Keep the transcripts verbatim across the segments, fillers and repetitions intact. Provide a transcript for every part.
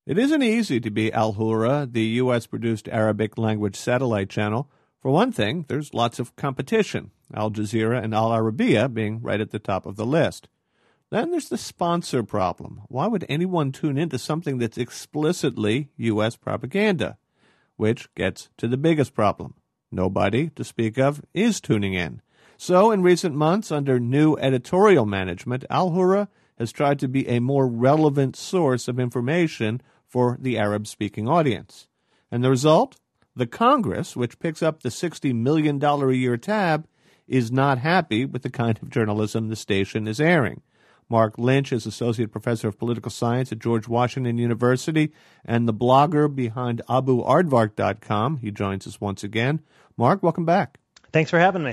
It isn't easy to be Al Hura, the U S-produced Arabic-language satellite channel. For one thing, there's lots of competition, Al Jazeera and Al Arabiya being right at the top of the list. Then there's the sponsor problem. Why would anyone tune into something that's explicitly U S propaganda? Which gets to the biggest problem. Nobody, to speak of, is tuning in. So, in recent months, under new editorial management, Al Hura has tried to be a more relevant source of information for the Arab-speaking audience. And the result? The Congress, which picks up the sixty million dollars a year tab, is not happy with the kind of journalism the station is airing. Mark Lynch is Associate Professor of Political Science at George Washington University and the blogger behind Abu Aardvark dot com. He joins us once again. Mark, welcome back. Thanks for having me.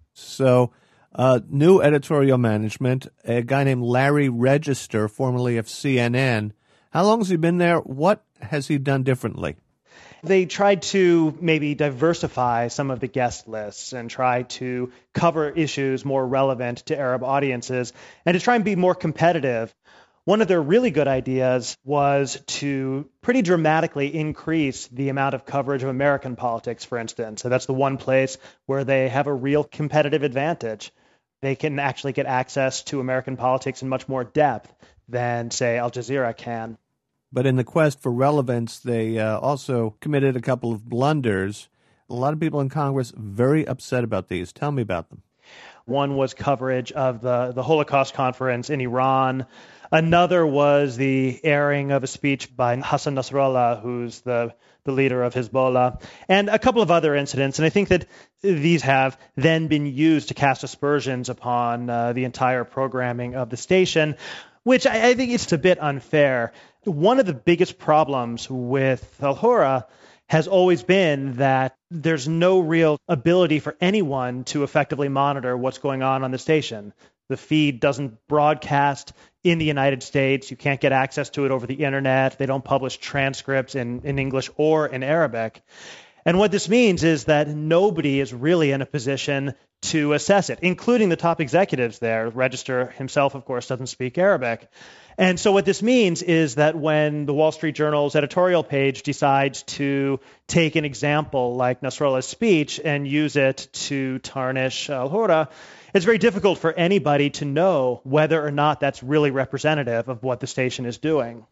So, uh, new editorial management, a guy named Larry Register, formerly of C N N. How long has he been there? What has he done differently? They tried to maybe diversify some of the guest lists and try to cover issues more relevant to Arab audiences and to try and be more competitive. One of their really good ideas was to pretty dramatically increase the amount of coverage of American politics, for instance. So that's the one place where they have a real competitive advantage. They can actually get access to American politics in much more depth than, say, Al Jazeera can. But in the quest for relevance, they uh, also committed a couple of blunders. A lot of people in Congress very upset about these. Tell me about them. One was coverage of the, the Holocaust conference in Iran. Another was the airing of a speech by Hassan Nasrallah, who's the, the leader of Hezbollah, and a couple of other incidents. And I think that these have then been used to cast aspersions upon uh, the entire programming of the station, which I, I think it's a bit unfair. One of the biggest problems with Al Hura has always been that there's no real ability for anyone to effectively monitor what's going on on the station. The feed doesn't broadcast in the United States. You can't get access to it over the internet. They don't publish transcripts in, in English or in Arabic. And what this means is that nobody is really in a position to assess it, including the top executives there. Register himself, of course, doesn't speak Arabic. And so what this means is that when the Wall Street Journal's editorial page decides to take an example like Nasrallah's speech and use it to tarnish Al Hura, it's very difficult for anybody to know whether or not that's really representative of what the station is doing.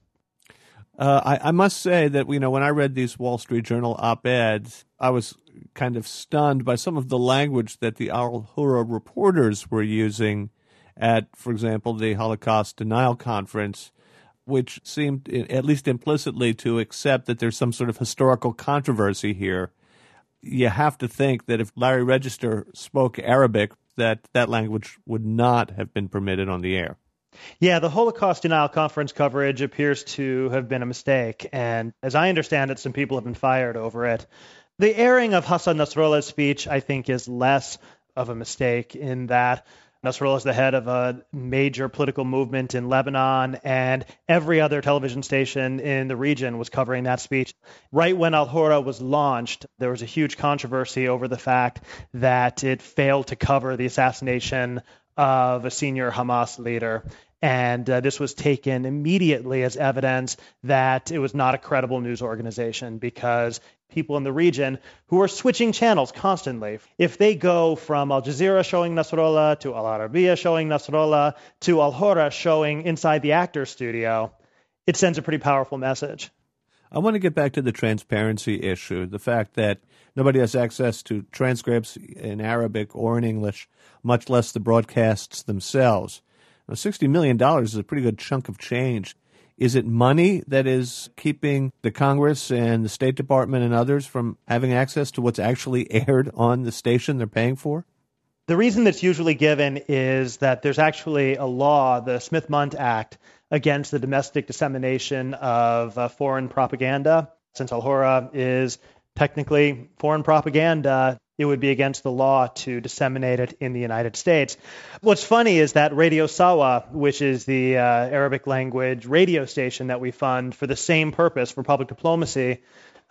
Uh, I, I must say that, you know, when I read these Wall Street Journal op-eds, I was kind of stunned by some of the language that the Al Hura reporters were using at, for example, the Holocaust Denial Conference, which seemed, at least implicitly, to accept that there's some sort of historical controversy here. You have to think that if Larry Register spoke Arabic, that that language would not have been permitted on the air. Yeah, the Holocaust Denial Conference coverage appears to have been a mistake, and as I understand it, some people have been fired over it. The airing of Hassan Nasrallah's speech, I think, is less of a mistake in that Nasrallah is the head of a major political movement in Lebanon, and every other television station in the region was covering that speech. Right when Al Hura was launched, there was a huge controversy over the fact that it failed to cover the assassination of a senior Hamas leader. And uh, this was taken immediately as evidence that it was not a credible news organization, because people in the region who are switching channels constantly, if they go from Al Jazeera showing Nasrallah to Al Arabiya showing Nasrallah to Al Hura showing inside the actor's studio, it sends a pretty powerful message. I want to get back to the transparency issue, the fact that nobody has access to transcripts in Arabic or in English, much less the broadcasts themselves. Now, sixty million dollars is a pretty good chunk of change. Is it money that is keeping the Congress and the State Department and others from having access to what's actually aired on the station they're paying for? The reason that's usually given is that there's actually a law, the Smith-Mundt Act, against the domestic dissemination of uh, foreign propaganda. Since Al Hura is technically foreign propaganda, it would be against the law to disseminate it in the United States. What's funny is that Radio Sawa, which is the uh, Arabic language radio station that we fund for the same purpose, for public diplomacy,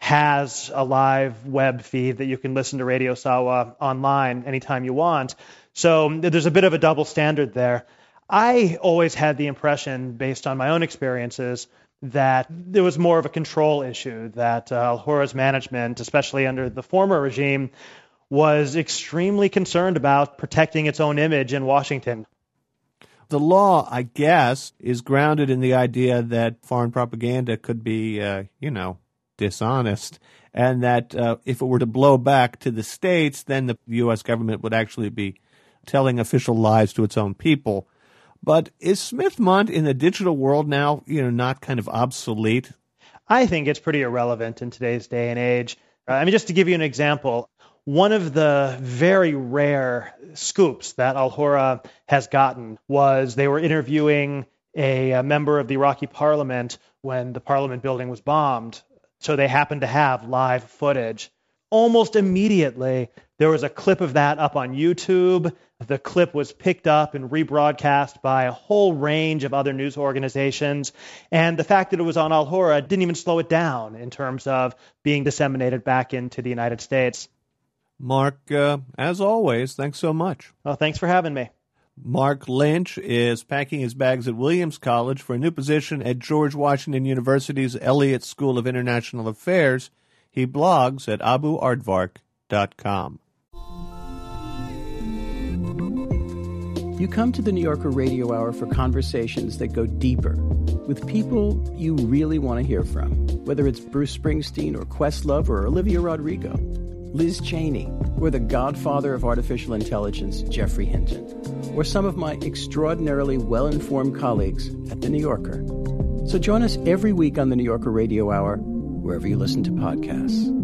has a live web feed that you can listen to Radio Sawa online anytime you want. So there's a bit of a double standard there. I always had the impression, based on my own experiences, that there was more of a control issue, that uh, Al-Hurra's management, especially under the former regime, was extremely concerned about protecting its own image in Washington. The law, I guess, is grounded in the idea that foreign propaganda could be, uh, you know, dishonest, and that uh, if it were to blow back to the states, then the U S government would actually be telling official lies to its own people. But is Smith-Mundt in the digital world now, you know, not kind of obsolete? I think it's pretty irrelevant in today's day and age. Uh, I mean, just to give you an example, one of the very rare scoops that Al-Hurra has gotten was they were interviewing a, a member of the Iraqi parliament when the parliament building was bombed. So they happened to have live footage. Almost immediately, there was a clip of that up on YouTube. The clip was picked up and rebroadcast by a whole range of other news organizations. And the fact that it was on Al-Hurra didn't even slow it down in terms of being disseminated back into the United States. Mark, uh, as always, thanks so much. Well, thanks for having me. Mark Lynch is packing his bags at Williams College for a new position at George Washington University's Elliott School of International Affairs. He blogs at abu aardvark dot com. You come to the New Yorker Radio Hour for conversations that go deeper with people you really want to hear from, whether it's Bruce Springsteen or Questlove or Olivia Rodrigo, Liz Cheney, or the godfather of artificial intelligence, Geoffrey Hinton, or some of my extraordinarily well-informed colleagues at The New Yorker. So join us every week on the New Yorker Radio Hour, wherever you listen to podcasts.